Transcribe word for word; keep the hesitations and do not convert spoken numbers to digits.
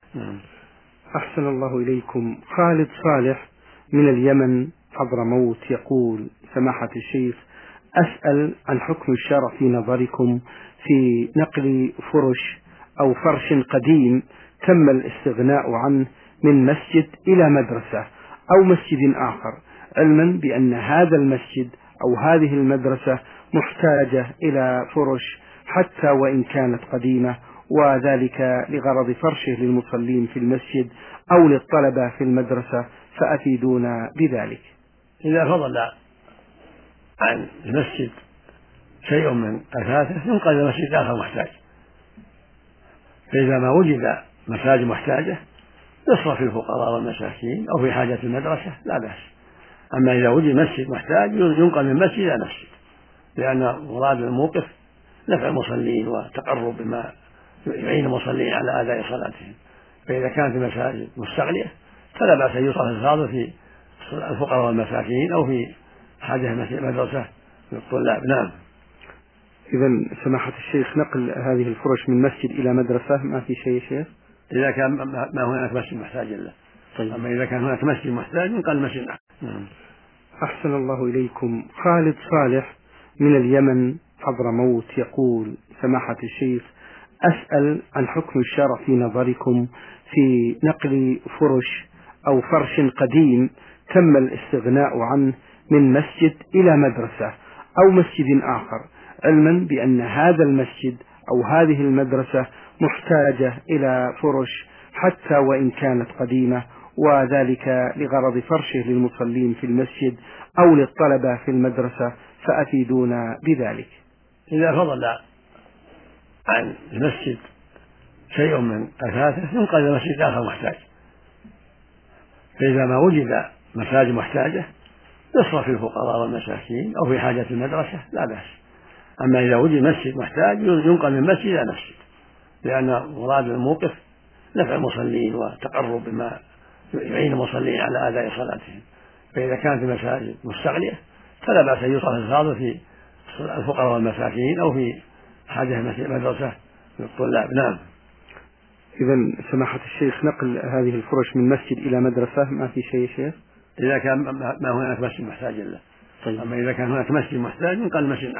نعم. أحسن الله إليكم. خالد صالح من اليمن حضرموت يقول: سماحة الشيخ، أسأل عن حكم الشرع في نظركم في نقل فرش أو فرش قديم تم الاستغناء عنه من مسجد إلى مدرسة أو مسجد آخر، علما بأن هذا المسجد أو هذه المدرسة محتاجة إلى فرش حتى وإن كانت قديمة، وذلك لغرض فرشه للمصلين في المسجد أو للطلبة في المدرسة، فأفيدونا بذلك. إذا فضل عن المسجد شيء من أثاثه ينقل إلى مسجد آخر محتاج، فإذا ما وجد مساجد محتاجة يصرف في الفقراء والمساكين أو في حاجة المدرسة لا بأس. أما إذا وجد مسجد محتاج ينقل من مسجد إلى مسجد، لأن مراد الموقف نفع المصلين والتقرب بما يعين المصلين على أداء صلاتهم. فإذا كانت المساجد مستغنية فلا بأس أن يصرف الفاضل في الفقراء والمساكين أو في حاجة مدرسة للطلاب. نعم. إذا سماحة الشيخ، نقل هذه الفرش من مسجد إلى مدرسة ما في شيء شيخ؟ إذا كان ما هناك مسجد محتاج له. طيب. أما إذا كان هناك مسجد محتاج ينقل المسجد. نعم. أحسن الله إليكم. خالد صالح من اليمن حضرموت يقول: سماحة الشيخ، أسأل عن حكم الشرع في نظركم في نقل فرش أو فرش قديم تم الاستغناء عنه من مسجد إلى مدرسة أو مسجد آخر، علما بأن هذا المسجد أو هذه المدرسة محتاجة إلى فرش حتى وإن كانت قديمة، وذلك لغرض فرشه للمصلين في المسجد أو للطلبة في المدرسة، فأفيدونا بذلك. إذا فضل عن المسجد شيء من أثاثه ينقل إلى مسجد آخر محتاج، فإذا ما وجد مساجد محتاجة يصرف في الفقراء والمساكين أو في حاجة المدرسة لا بأس. أما إذا وجد مسجد محتاج ينقل من مسجد إلى مسجد، لأن مراد الموقف نفع المصلين والتقرب بما يعين المصلين على أداء صلاتهم. فإذا كانت المساجد مستغنية فلا بأس أن يصرف الفاضل في الفقراء والمساكين أو في حاجة مدرسة للطلاب. نعم. إذا سماحة الشيخ، نقل هذه الفرش من مسجد إلى مدرسة ما في شيء شيخ؟ إذا كان ما هناك مسجد محتاج له. طيب. أما إذا كان هناك مسجد محتاج ينقل المسجد.